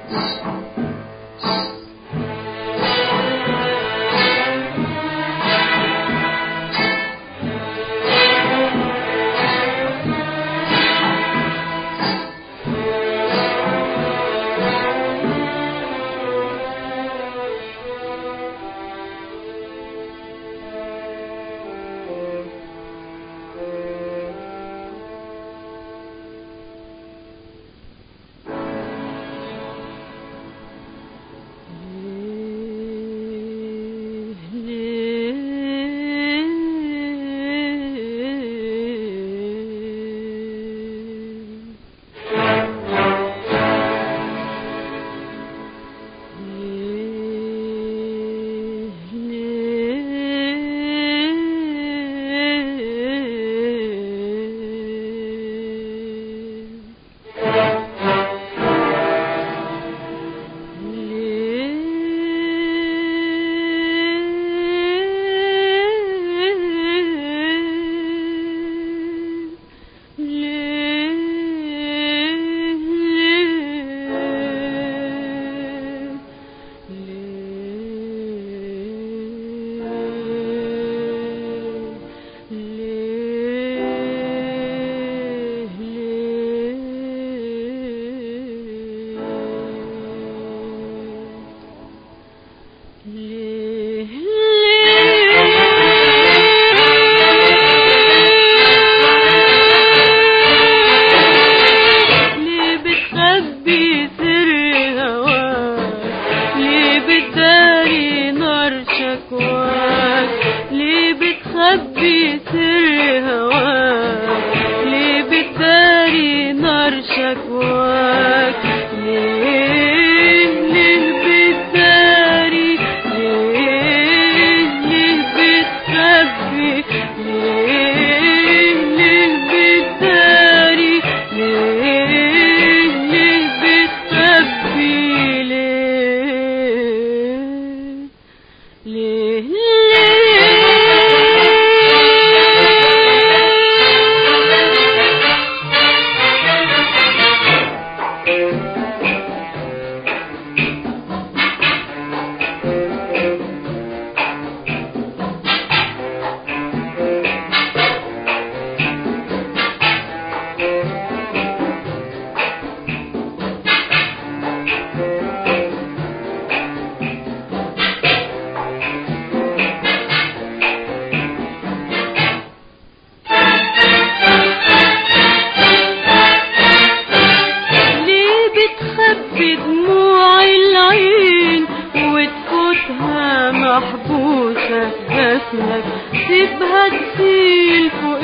سيبها تسيل فوق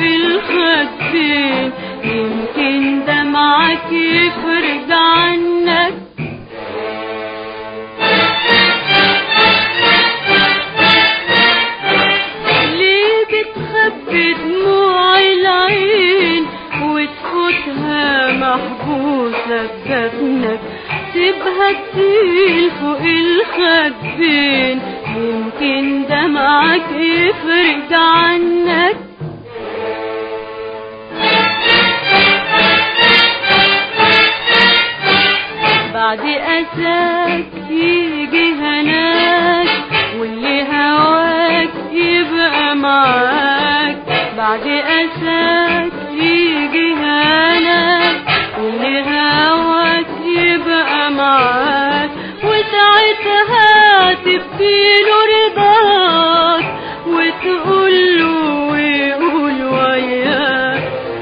الخدين، يمكن دمعك يفرج عنك. ليه بتخبي دموع العين وتفوتها محبوسة بجفنك؟ سيبها تسيل فوق الخدين، يمكن دمعك يفرج عنك. بعد أساك يجي هناك، واللي هواك يبقى معاك. بعد أساك يجي هناك، واللي هواك يبقى معاك. وساعتها تبكيله رضاك وتقوله ويقول وياك.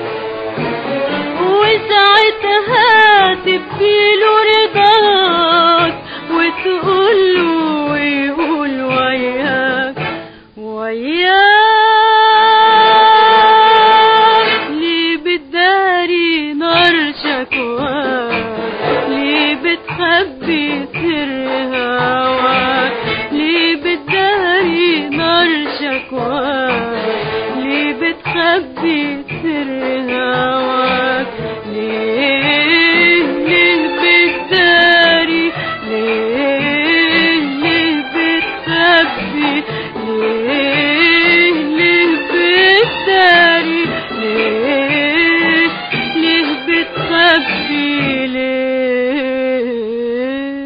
وساعتها تبكيله رضاك وتقوله ويقول وياك وياك. ليه بتداري نار شكواك؟ ليه بتخبي سر هواك؟ ليه بتداري نار شكواك؟ ليه بتخبي سر هواك؟ ليه بتداري؟ ليه بتخبي؟ ليه بتداري؟ ليه بتخبي؟ ليه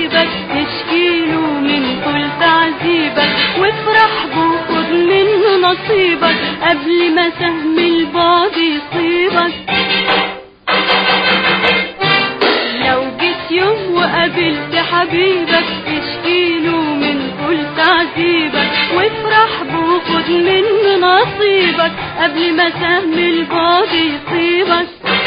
حبيبك تشكيله من كل تعذيبك، وافرح وخد منه نصيبك قبل ما سهم البعد يصيبك. لو جيت يوم وقابلت حبيبك تشكيله من كل تعذيبك، وافرح وخد منه نصيبك قبل ما سهم البعد يصيبك.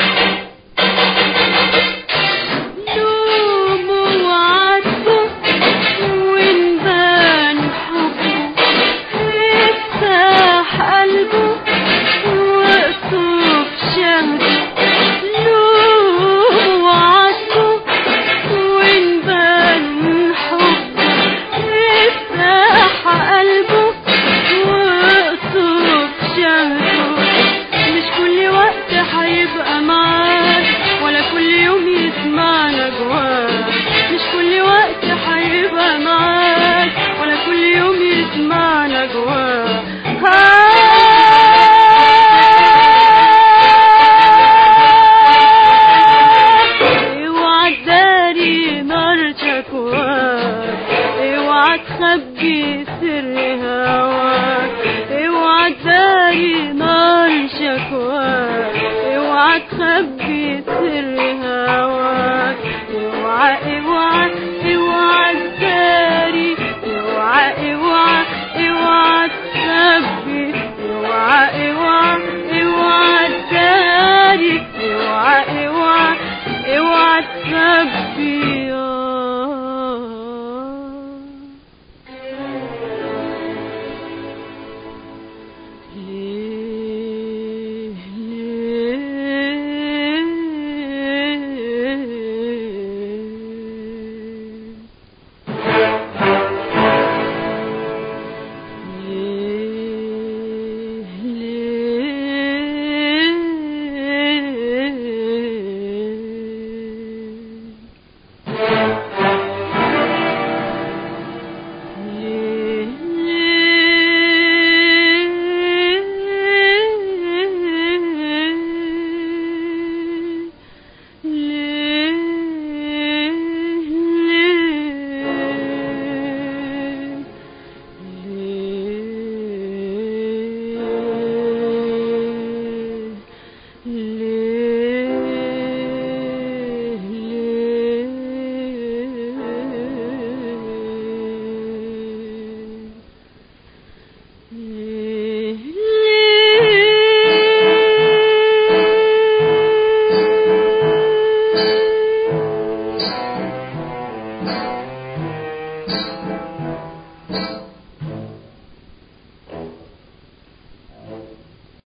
اوعى تخبي سر هواك، اوعى تداري نار شكواك، اوعى تخبي سر هواك.